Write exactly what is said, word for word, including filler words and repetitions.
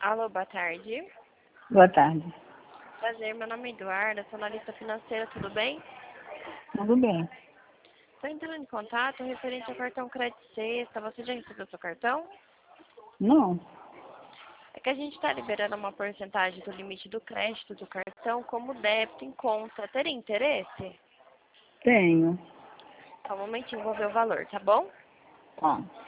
Alô, boa tarde. Boa tarde. Prazer, meu nome é Eduarda, sou analista financeira, tudo bem? Tudo bem? Estou entrando em contato referente ao cartão Crédito Sexta. Você já recebeu seu cartão? Não, É que a gente está liberando uma porcentagem do limite do crédito do cartão como débito em conta. Teria interesse? tenho. Só um momentinho, vou ver o valor, tá bom? Tá.